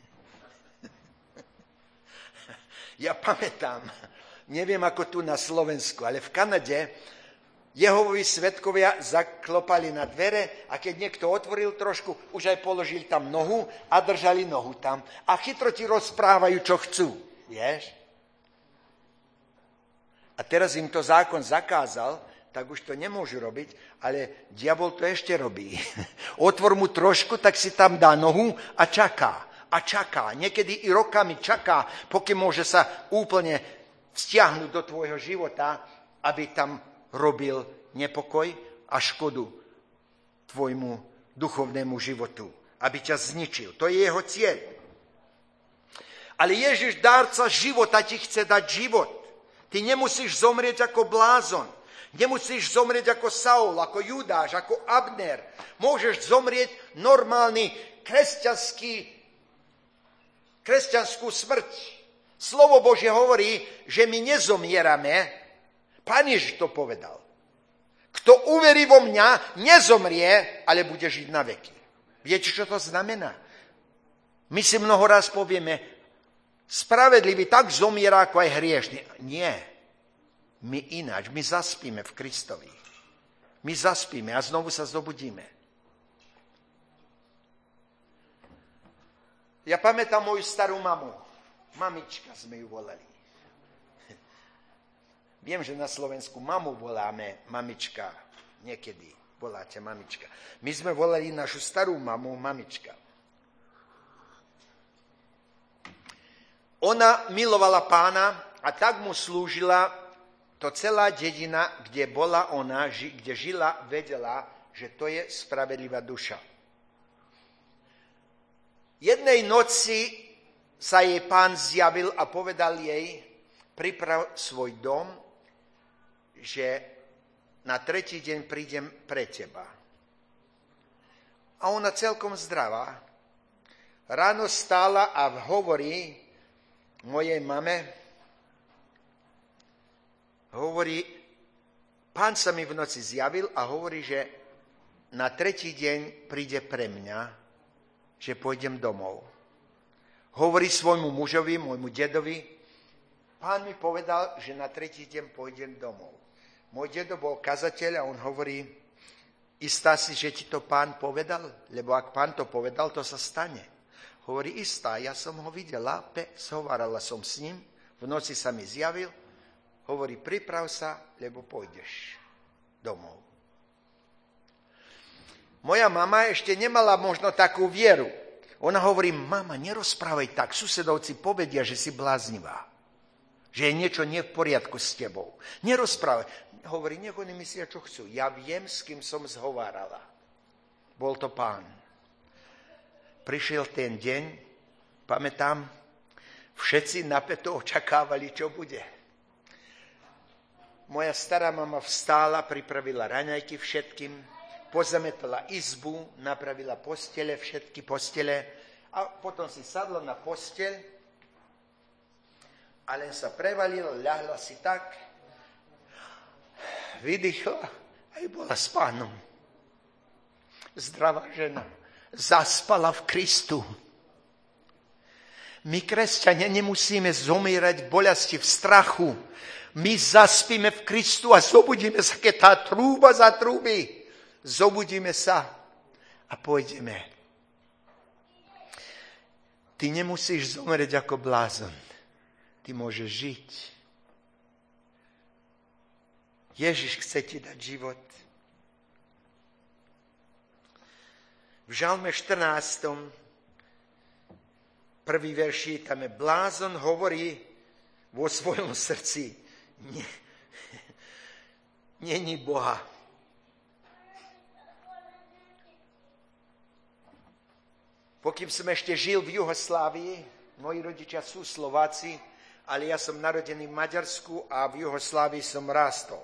Ja pamätám, neviem ako tu na Slovensku, ale v Kanade Jehovovi svedkovia zaklopali na dvere a keď niekto otvoril trošku, už aj položili tam nohu a držali nohu tam. A chytro ti rozprávajú, čo chcú. Vieš? A teraz im to zákon zakázal, tak už to nemôžu robiť, ale diabol to ešte robí. Otvor mu trošku, tak si tam dá nohu a čaká. A čaká. Niekedy i rokami čaká, pokým môže sa úplne vstiahnuť do tvojho života, aby tam robil nepokoj a škodu tvojmu duchovnému životu. Aby ťa zničil. To je jeho cieľ. Ale Ježiš, dárca života, ti chce dať život. Ty nemusíš zomrieť ako blázon. Nemusíš zomrieť ako Saul, ako Judáš, ako Abner. Môžeš zomrieť normálny kresťanskú smrť. Slovo Božie hovorí, že my nezomierame. Pán Ježiš to povedal. Kto uverí vo mňa, nezomrie, ale bude žiť na veky. Viete, čo to znamená? My si mnoho raz povieme, spravedlivý tak zomiera, ako aj hriešný. Nie. My ináč, my zaspíme v Kristovi. My zaspíme a znovu sa zobudíme. Ja pamätám moju starú mamu. Mamička sme ju volali. Viem, že na Slovensku mamu voláme mamička. Niekedy voláte mamička. My sme volali našu starú mamu mamička. Ona milovala Pána a tak mu slúžila. To celá dedina, kde bola ona, kde žila, vedela, že to je spravedlivá duša. Jednej noci sa jej Pán zjavil a povedal jej, priprav svoj dom, že na tretí deň prídem pre teba. A ona celkom zdravá. Ráno stála a hovorí mojej mame, Pán sa mi v noci zjavil a hovorí, že na tretí deň príde pre mňa, že pôjdem domov. Hovorí svojmu mužovi, môjmu dedovi, Pán mi povedal, že na tretí deň pôjdem domov. Môj dedo bol kazateľ a on hovorí, istá si, že ti to Pán povedal? Lebo ak Pán to povedal, to sa stane. Hovorí, istá, ja som ho videla, zhovárala som s ním, v noci sa mi zjavil, hovorí, priprav sa, lebo pôjdeš domov. Moja mama ešte nemala možno takú vieru. Ona hovorí, mama, nerozprávaj tak, susedovci povedia, že si bláznivá, že je niečo nie v poriadku s tebou. Nerozprávaj. Hovorí, nech oni myslia, čo chcú. Ja viem, s kým som zhovárala. Bol to Pán. Prišiel ten deň, pamätám, všetci napäto očakávali, čo bude. Moja stará mama vstála, pripravila raňajky všetkým, pozametala izbu, napravila postele, všetky postele a potom si sadla na posteľ a len sa prevalila, ľahla si tak, vydýchla a bola s Pánom. Zdravá žena, zaspala v Kristu. My, kresťania, nemusíme zomierať v bolesti, v strachu. My zaspíme v Kristu a zobudíme sa, keď tá trúba zatrúbi. Zobudíme sa a pôjdeme. Ty nemusíš zomrieť ako blázon. Ty môžeš žiť. Ježiš chce ti dať život. V Žalme 14. prvý verši, tam je blázon hovorí vo svojom srdci, není Boha. Pokým som ešte žil v Juhoslávii, moji rodičia sú Slováci, ale ja som narodený v Maďarsku a v Juhoslávii som rástol.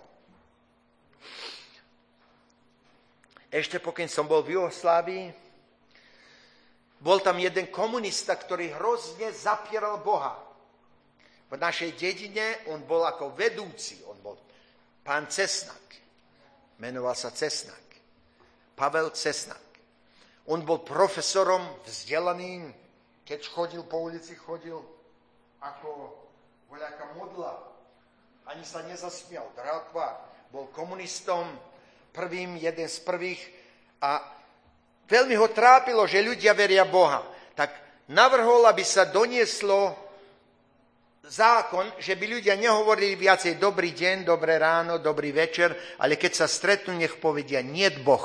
Ešte pokým som bol v Juhoslávii, bol tam jeden komunista, ktorý hrozne zapieral Boha. V našej dedine on bol ako vedúci, on bol pán Cesnak. Menoval sa Cesnak. Pavel Cesnak. On bol profesorom vzdelaným, keď chodil po ulici, chodil ako voľaká modla. Ani sa nezasmial, drhal tvár. Bol komunistom, jeden z prvých a veľmi ho trápilo, že ľudia veria Boha. Tak navrhol, aby sa donieslo zákon, že by ľudia nehovorili viacej dobrý deň, dobré ráno, dobrý večer, ale keď sa stretnú, nech povedia niet Boh.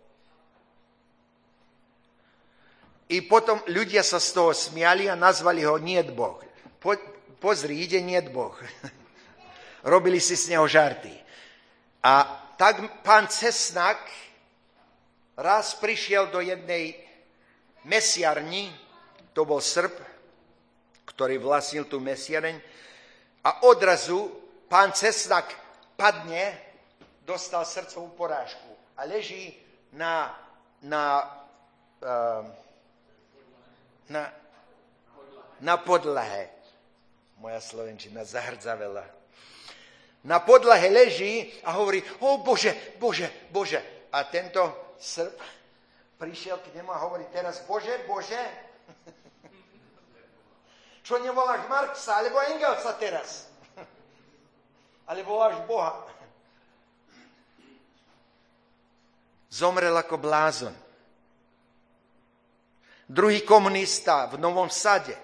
I potom ľudia sa z toho smiali a nazvali ho niet Boh. Pozri, ide niet Boh. Robili si z neho žarty. A tak pán Cesnak raz prišiel do jednej mesiarni, to bol Srb, ktorý vlastnil tú mesiareň, a odrazu pán Cesnak padne, dostal srdcovú porážku a leží na podlahe. Moja slovenčina zahrdzavela. Na podlahe leží a hovorí, o Bože, Bože, Bože. A tento Srb prišiel k nemu a hovorí teraz, Bože, Bože. Čo nevoláš Marxa alebo Engelsa teraz? ale voláš Boha. Zomrel ako blázon. Druhý komunista v Novom Sade,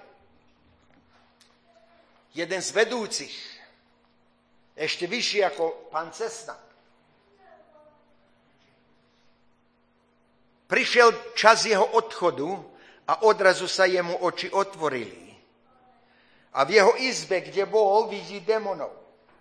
jeden z vedúcich, ešte vyšší ako pán Cesnak. Prišiel čas jeho odchodu a odrazu sa jemu oči otvorili. A v jeho izbe, kde bol, vidí démonov.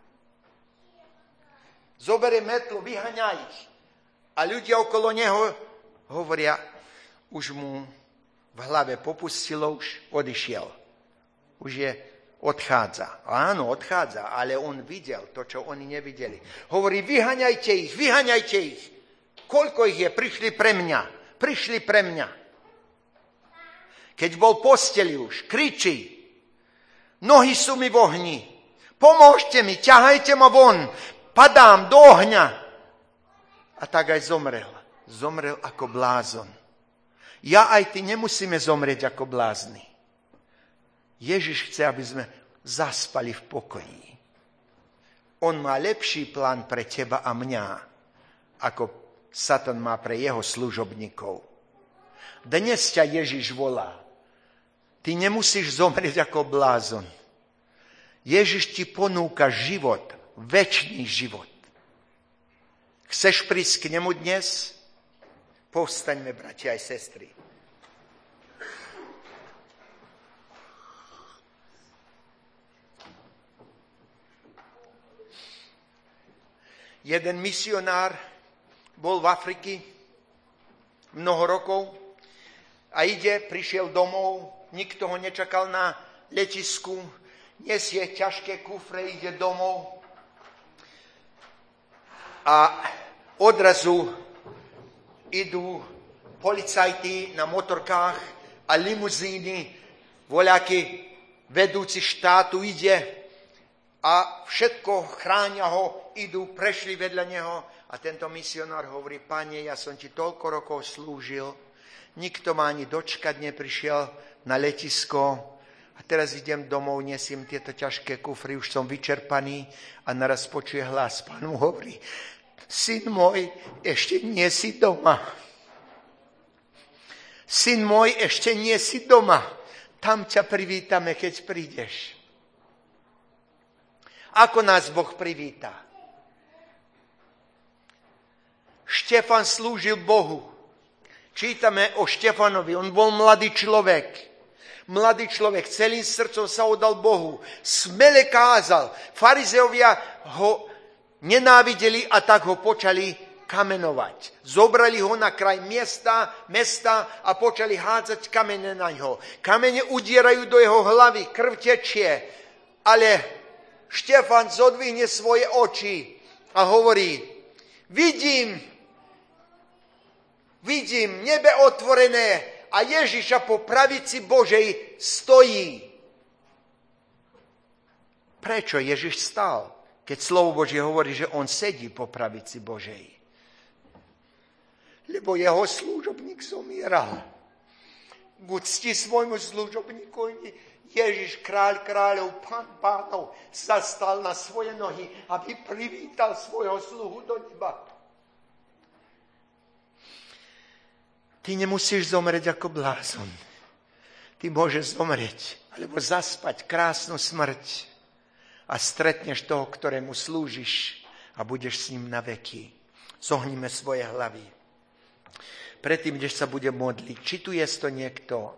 Zoberie metlu, vyhaňa ich. A ľudia okolo neho hovoria, už mu v hlave popustilo, už odišiel. Už odchádza. Áno, odchádza, ale on videl to, čo oni nevideli. Hovorí, vyhaňajte ich. Koľko ich je? Prišli pre mňa. Keď bol v posteli už, kričí, nohy sú mi v ohni, pomôžte mi, ťahajte ma von, padám do ohňa. A tak aj zomrel. Zomrel ako blázon. Ja aj ty nemusíme zomrieť ako blázni. Ježiš chce, aby sme zaspali v pokoji. On má lepší plán pre teba a mňa, ako Satan má pre jeho služobníkov. Dnes ťa Ježiš volá. Ty nemusíš zomrieť ako blázon. Ježiš ti ponúka život, večný život. Chceš prísť k nemu dnes? Povstaňme, bratia aj sestry. Jeden misionár bol v Afrike mnoho rokov a prišiel domov, nikto ho nečakal na letisku, nesie ťažké kufre, ide domov. A odrazu idú policajti na motorkách a limuzíny, voľaký vedúci štátu ide a všetko chránia ho, prešli vedľa neho a tento misionár hovorí, Pane, ja som ti toľko rokov slúžil, nikto ma ani dočkať neprišiel na letisko a teraz idem domov, nesiem tieto ťažké kufry, už som vyčerpaný a naraz počuje hlas, Pán mu hovorí, Syn môj, ešte nie si doma. Syn môj, ešte nie si doma. Tam ťa privítame, keď prídeš. Ako nás Boh privítá? Štefan slúžil Bohu. Čítame o Štefanovi. On bol mladý človek. Celým srdcom sa oddal Bohu. Smele kázal. Farizeovia ho nenávideli a tak ho počali kamenovať. Zobrali ho na kraj mesta a počali hádzať kamene na ňo. Kamene udierajú do jeho hlavy, krv tečie. Ale Štefan zodvihne svoje oči a hovorí, vidím nebe otvorené a Ježiša po pravici Božej stojí. Prečo Ježiš stál? Keď slovo Božie hovorí, že on sedí po pravici Božej. Lebo jeho služobník zomieral. K úcti svojmu služobníkovi Ježiš, kráľ kráľov, pán pánov, zastal na svoje nohy, aby privítal svojho sluhu do neba. Ty nemusíš zomrieť ako blázon. Ty môžeš zomrieť, alebo zaspať krásnu smrť. A stretneš toho, ktorému slúžiš a budeš s ním na veky. Zohnime svoje hlavy. Predtým, než sa bude modliť, či tu je to niekto?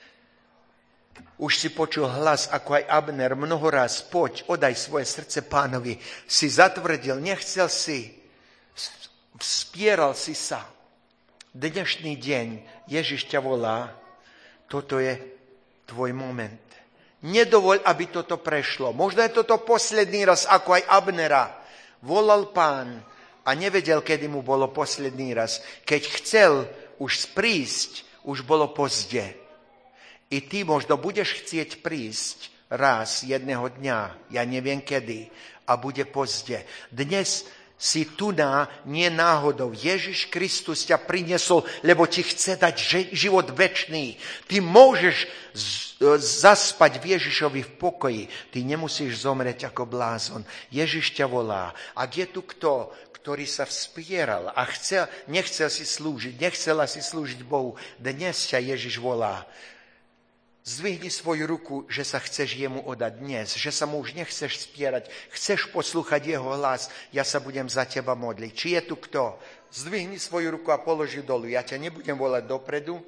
Už si počul hlas, ako aj Abner, mnohoraz, poď, odaj svoje srdce Pánovi. Si zatvrdil, nechcel si, vspieral si sa. Dnešný deň Ježiš ťa volá, toto je tvoj moment. Nedovoľ, aby toto prešlo. Možno je toto posledný raz, ako aj Abnera. Volal Pán a nevedel, kedy mu bolo posledný raz. Keď chcel už prísť, už bolo pozde. I ty možno budeš chcieť prísť raz jedného dňa, ja neviem kedy, a bude pozde. Dnes si tu nie náhodou. Ježiš Kristus ťa priniesol, lebo ti chce dať život večný. Ty môžeš zaspať v Ježišovi v pokoji. Ty nemusíš zomrieť ako blázon. Ježiš ťa volá. Ak je tu kto, ktorý sa vspieral a nechcela si slúžiť Bohu, dnes ťa Ježiš volá. Zdvihni svoju ruku, že sa chceš jemu odať dnes, že sa mu už nechceš spierať, chceš poslúchať jeho hlas, ja sa budem za teba modliť. Či je tu kto? Zdvihni svoju ruku a položi dolu. Ja ťa nebudem volať dopredu.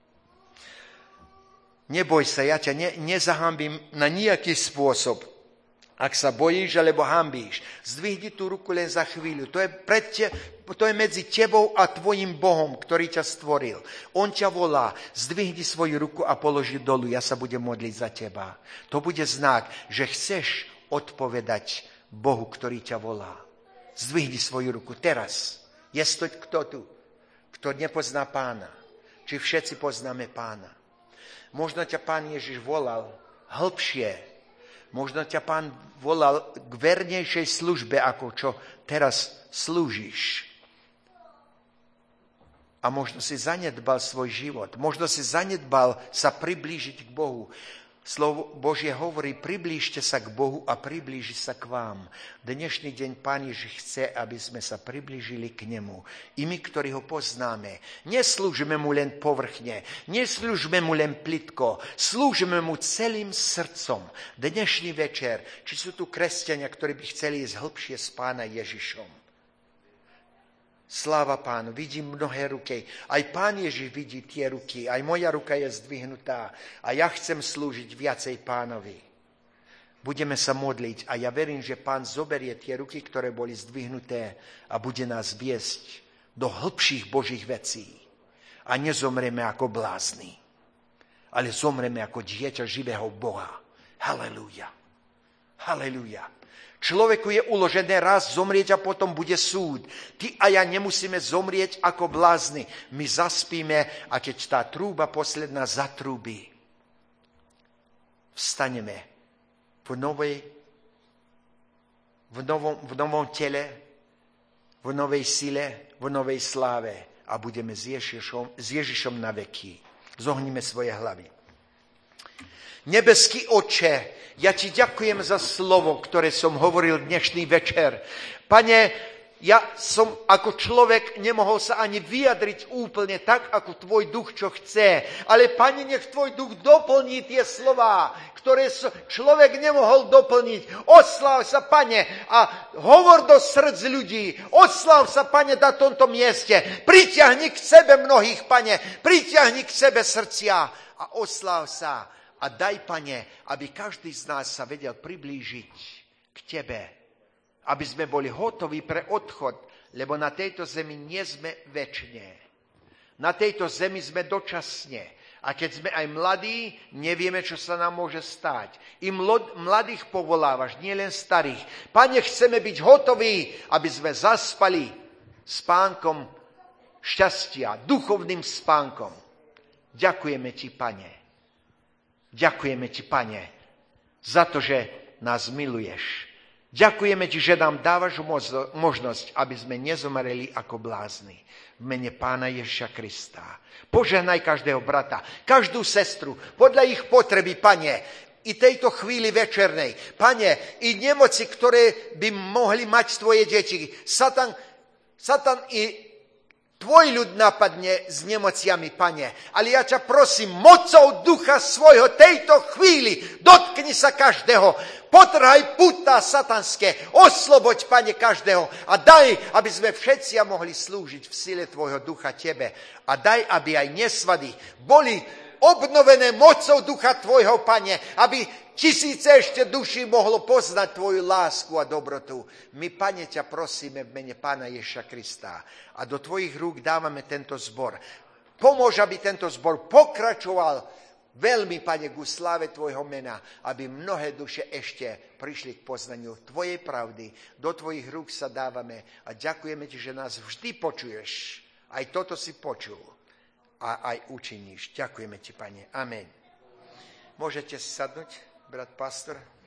Neboj sa, ja ťa nezahambím na nejaký spôsob. Ak sa bojíš, alebo hambíš, zdvihni tú ruku len za chvíľu. To je medzi tebou a tvojim Bohom, ktorý ťa stvoril. On ťa volá, zdvihni svoju ruku a položi dolu. Ja sa budem modliť za teba. To bude znak, že chceš odpovedať Bohu, ktorý ťa volá. Zdvihni svoju ruku teraz. Je to kto tu, kto nepozná Pána? Či všetci poznáme Pána? Možno ťa Pán Ježiš volal hlbšie. Možno ťa Pán volal k vernejšej službe, ako čo teraz slúžiš. A možno si zanedbal svoj život. Možno si zanedbal sa priblížiť k Bohu. Slovo Božie hovorí, priblížte sa k Bohu a priblíži sa k vám. Dnešný deň Pán Ježiš chce, aby sme sa priblížili k Nemu. I my, ktorí ho poznáme. Neslúžime mu len povrchne, neslúžime mu len plitko, slúžime mu celým srdcom. Dnešný večer, či sú tu kresťania, ktorí by chceli ísť hlbšie s Pána Ježišom. Sláva Pánu, vidím mnohé ruky. Aj Pán Ježiš vidí tie ruky, aj moja ruka je zdvihnutá a ja chcem slúžiť viacej Pánovi. Budeme sa modliť a ja verím, že Pán zoberie tie ruky, ktoré boli zdvihnuté a bude nás viesť do hĺbších Božích vecí. A nezomreme ako blázni, ale zomreme ako dieťa živého Boha. Halelúja. Halelúja. Človeku je uložené raz zomrieť a potom bude súd. Ty a ja nemusíme zomrieť ako blázni. My zaspíme a keď tá trúba posledná zatrúbi, vstaneme v novom tele, v novej sile, v novej sláve a budeme s Ježišom na veky. Zohnime svoje hlavy. Nebeský Otče, ja ti ďakujem za slovo, ktoré som hovoril dnešný večer. Pane, ja som ako človek nemohol sa ani vyjadriť úplne tak, ako tvoj duch čo chce. Ale Pane, nech tvoj duch doplní tie slová, ktoré človek nemohol doplniť. Osláv sa, Pane, a hovor do srdc ľudí. Osláv sa, Pane, na tomto mieste. Priťahni k sebe mnohých, Pane. Priťahni k sebe srdcia a osláv sa. A daj, Pane, aby každý z nás sa vedel priblížiť k Tebe. Aby sme boli hotoví pre odchod, lebo na tejto zemi nie sme večne. Na tejto zemi sme dočasne. A keď sme aj mladí, nevieme, čo sa nám môže stať. I mladých povolávaš, nie len starých. Pane, chceme byť hotoví, aby sme zaspali spánkom šťastia, duchovným spánkom. Ďakujeme Ti, Pane. Ďakujeme Ti, Pane, za to, že nás miluješ. Ďakujeme Ti, že nám dávaš možnosť, aby sme nezomreli ako blázni. V mene Pána Ježiša Krista. Požehnaj každého brata, každú sestru, podľa ich potreby, Pane, i tejto chvíli večernej. Pane, i nemoci, ktoré by mohli mať tvoje deti. Satan i tvoj ľud napadne s nemociami, Pane. Ale ja ťa prosím, mocou ducha svojho tejto chvíli, dotkni sa každého, potrhaj púta satanské, osloboď, Pane, každého a daj, aby sme všetci mohli slúžiť v sile tvojho ducha Tebe. A daj, aby aj nesvady boli obnovené mocou ducha tvojho, Pane, aby tisíce ešte duší mohlo poznať tvoju lásku a dobrotu. My, Pane, ťa prosíme v mene Pána Ježiša Krista a do tvojich rúk dávame tento zbor. Pomôž, aby tento zbor pokračoval veľmi, Pane, ku sláve tvojho mena, aby mnohé duše ešte prišli k poznaniu tvojej pravdy. Do tvojich rúk sa dávame a ďakujeme ti, že nás vždy počuješ. Aj toto si počul a aj učiníš. Ďakujeme ti, Pane. Amen. Môžete si sadnúť, brat pastor?